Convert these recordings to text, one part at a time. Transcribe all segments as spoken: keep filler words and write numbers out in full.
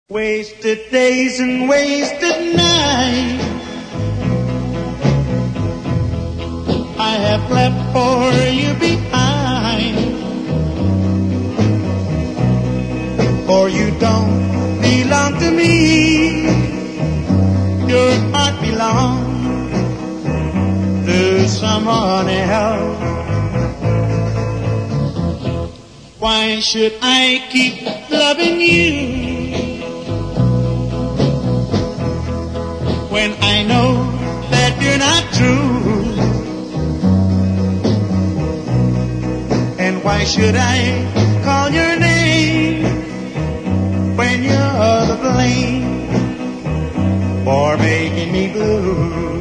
Wasted days and wasted nights I have left for you behind. For you don't belong to me, your heart belongs to someone else. Why should I keep loving you when I know that you're not true? And why should I call your name when you're the blame for making me blue?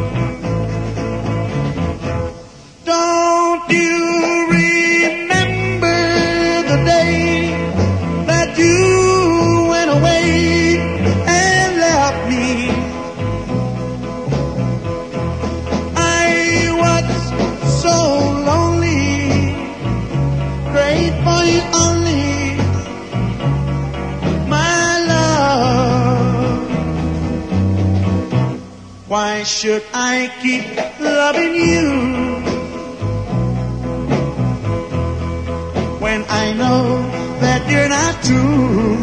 Don't you remember the day that you went away and left me? I was so lonely, prayed for you only, my love. Why should I keep loving you when I know that you're not true?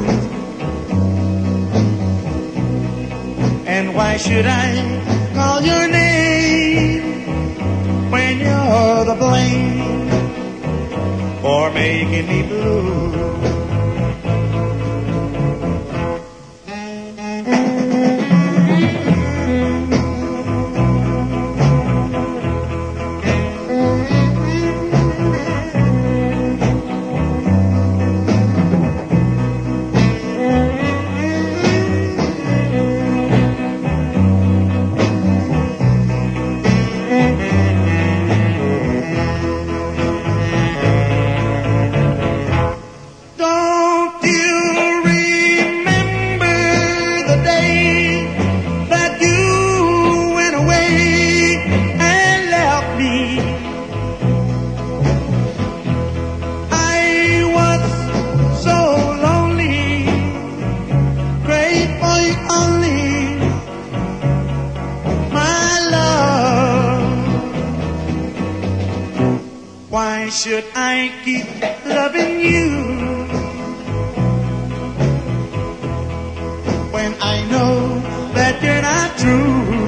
And why should I call your name when you're the blame for making me blue? Why should I keep loving you when I know that you're not true?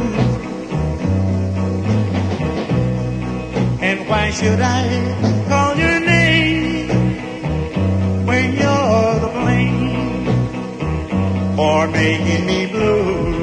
And why should I call your name when you're the blame for making me blue?